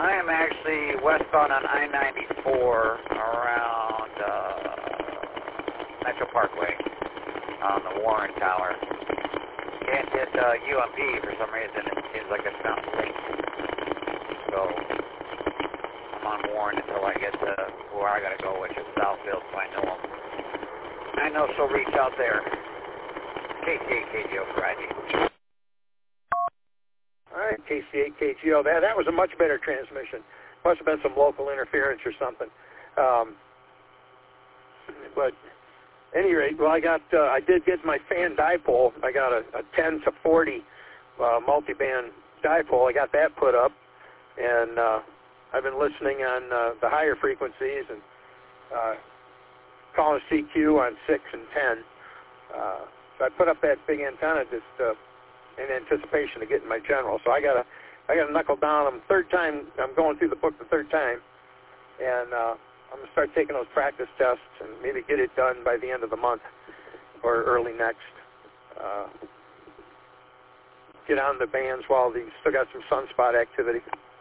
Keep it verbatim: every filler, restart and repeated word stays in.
I am actually westbound on I ninety-four around uh, Metro Parkway on the Warren Tower. Can't hit uh, U M P for some reason. It seems like it's not linked. So I'm on Warren until I get to where I gotta go, which is Southfield, so I know them. I know she'll reach out there. K C eight K G O for I D. All right, K C eight K G O. That, that was a much better transmission. Must have been some local interference or something. Um, but at any rate, well, I got, uh, I did get my fan dipole. I got a, a ten to forty uh, multiband dipole. I got that put up, and uh, I've been listening on uh, the higher frequencies and uh, calling C Q on six and ten. Uh, so I put up that big antenna just uh, in anticipation of getting my general. So I got to, I got to knuckle down. I'm third time. I'm going through the book the third time, and uh, I'm gonna start taking those practice tests and maybe get it done by the end of the month or early next. Uh, get on the bands while they still got some sunspot activity.